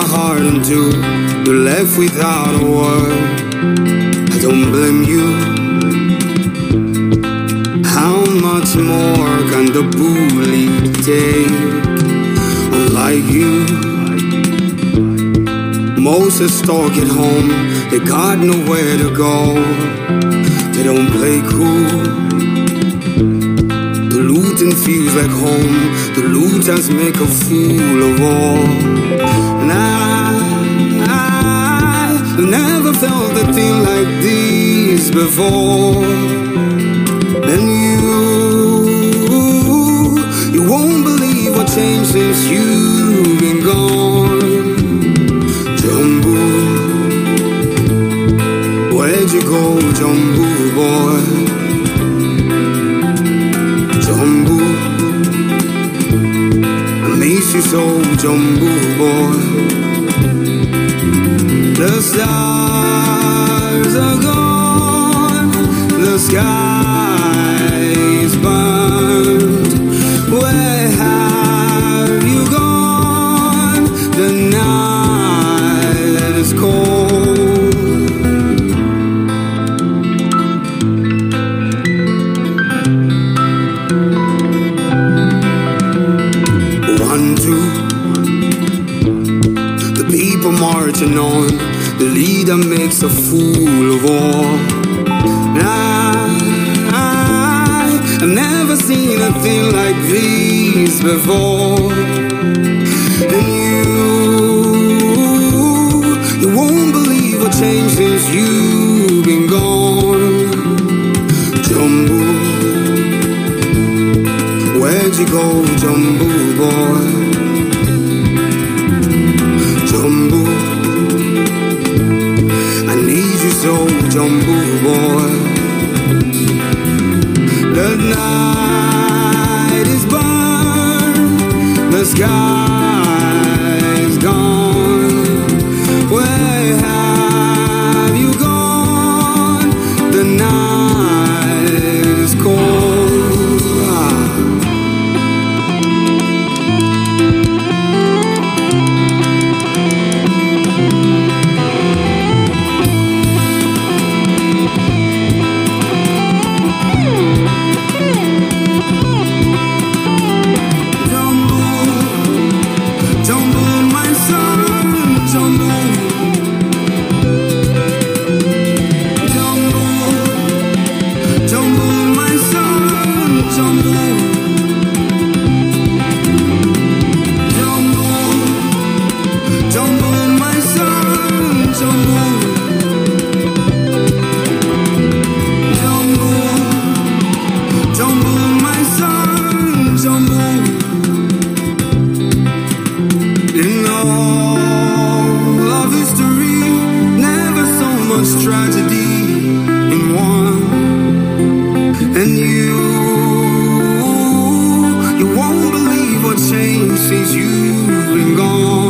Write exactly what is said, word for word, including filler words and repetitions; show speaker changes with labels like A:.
A: heart in two. You're left without a word. I don't blame you. How much more can the bully take? Unlike you, most are stuck at home. They got nowhere to go. They don't play cool. The looting feels like home. The looters make a fool of all. And I, I never felt a thing like this before. And you, you won't believe what changed since you've been gone. Jumbo, where'd you go, Jumbo boy? Jumbo, I miss you so, Jumbo boy. The stars are gone, the sky is burned. Where have you gone? The night is cold. One, two, the people marching on. The leader makes a fool of all. I've never seen a thing like this before. And you, you won't believe what changed since you've been gone. Jumbo, where'd you go, Jumbo boy? Jumbo, I need you so, Jumbo boy. The night is burned, the sky is gone. Where have you gone? The night is cold. Ah. Tragedy in one, and you, you won't believe what changed since you've been gone.